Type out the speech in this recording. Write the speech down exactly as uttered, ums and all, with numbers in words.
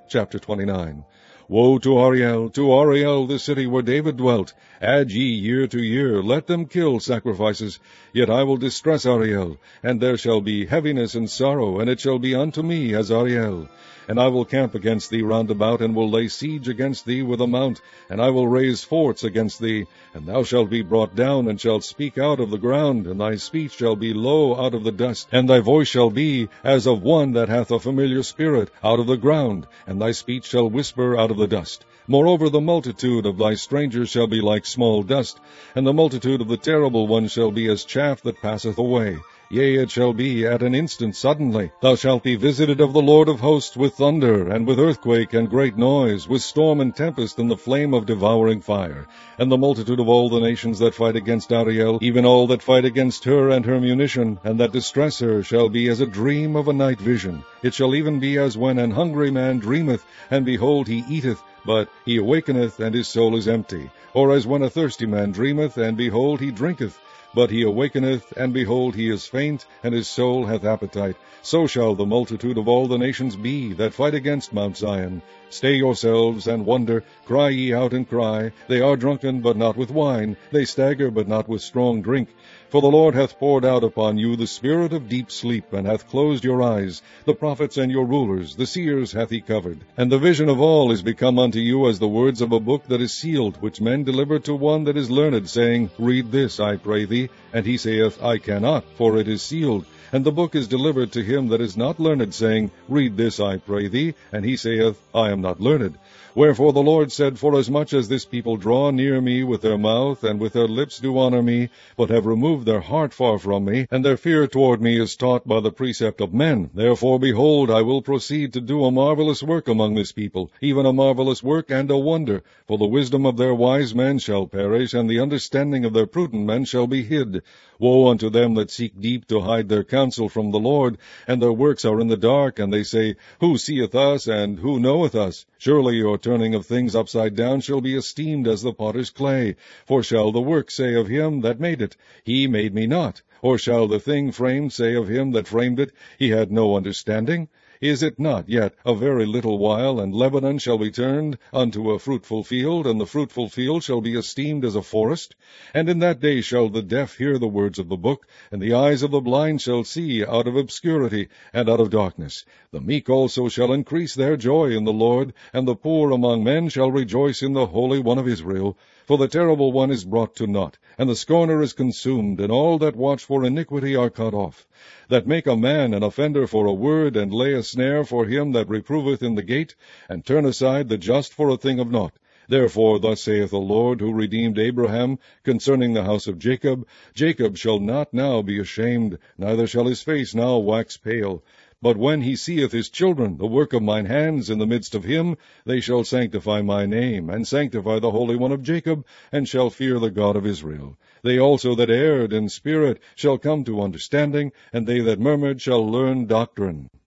Chapter twenty-nine. Woe to Ariel, to Ariel, the city where David dwelt! Add ye year to year, let them kill sacrifices. Yet I will distress Ariel, and there shall be heaviness and sorrow, and it shall be unto me as Ariel. And I will camp against thee round about, and will lay siege against thee with a mount, and I will raise forts against thee. And thou shalt be brought down, and shalt speak out of the ground, and thy speech shall be low out of the dust, and thy voice shall be as of one that hath a familiar spirit out of the ground, and thy speech shall whisper out of the dust. Moreover, the multitude of thy strangers shall be like small dust, and the multitude of the terrible ones shall be as chaff that passeth away. Yea, it shall be at an instant suddenly. Thou shalt be visited of the Lord of hosts with thunder, and with earthquake and great noise, with storm and tempest, and the flame of devouring fire. And the multitude of all the nations that fight against Ariel, even all that fight against her and her munition, and that distress her, shall be as a dream of a night vision. It shall even be as when an hungry man dreameth, and behold he eateth, but he awakeneth, and his soul is empty. Or as when a thirsty man dreameth, and behold he drinketh, but he awakeneth, and behold he is faint, and his soul hath appetite. So shall the multitude of all the nations be that fight against Mount Zion. Stay yourselves, and wonder, cry ye out and cry. They are drunken, but not with wine, they stagger, but not with strong drink. For the Lord hath poured out upon you the spirit of deep sleep, and hath closed your eyes. The prophets and your rulers, the seers hath he covered. And the vision of all is become unto you as the words of a book that is sealed, which men deliver to one that is learned, saying, Read this, I pray thee. And he saith, I cannot, for it is sealed. And the book is delivered to him that is not learned, saying, Read this, I pray thee. And he saith, I am not learned. Wherefore the Lord said, Forasmuch as this people draw near me with their mouth, and with their lips do honor me, but have removed their heart far from me, and their fear toward me is taught by the precept of men. Therefore, behold, I will proceed to do a marvelous work among this people, even a marvelous work and a wonder. For the wisdom of their wise men shall perish, and the understanding of their prudent men shall be hid. Woe unto them that seek deep to hide their counsel from the Lord, and their works are in the dark, and they say, Who seeth us, and who knoweth us? Surely your turning of things upside down shall be esteemed as the potter's clay. For shall the work say of him that made it, He made me not? Or shall the thing framed say of him that framed it, He had no understanding? Is it not yet a very little while, and Lebanon shall be turned unto a fruitful field, and the fruitful field shall be esteemed as a forest? And in that day shall the deaf hear the words of the book, and the eyes of the blind shall see out of obscurity and out of darkness. The meek also shall increase their joy in the Lord, and the poor among men shall rejoice in the Holy One of Israel. For the terrible one is brought to naught, and the scorner is consumed, and all that watch for iniquity are cut off. That make a man an offender for a word, and lay a snare for him that reproveth in the gate, and turn aside the just for a thing of naught. Therefore thus saith the Lord, who redeemed Abraham, concerning the house of Jacob, Jacob shall not now be ashamed, neither shall his face now wax pale. But when he seeth his children, the work of mine hands, in the midst of him, they shall sanctify my name, and sanctify the Holy One of Jacob, and shall fear the God of Israel. They also that erred in spirit shall come to understanding, and they that murmured shall learn doctrine.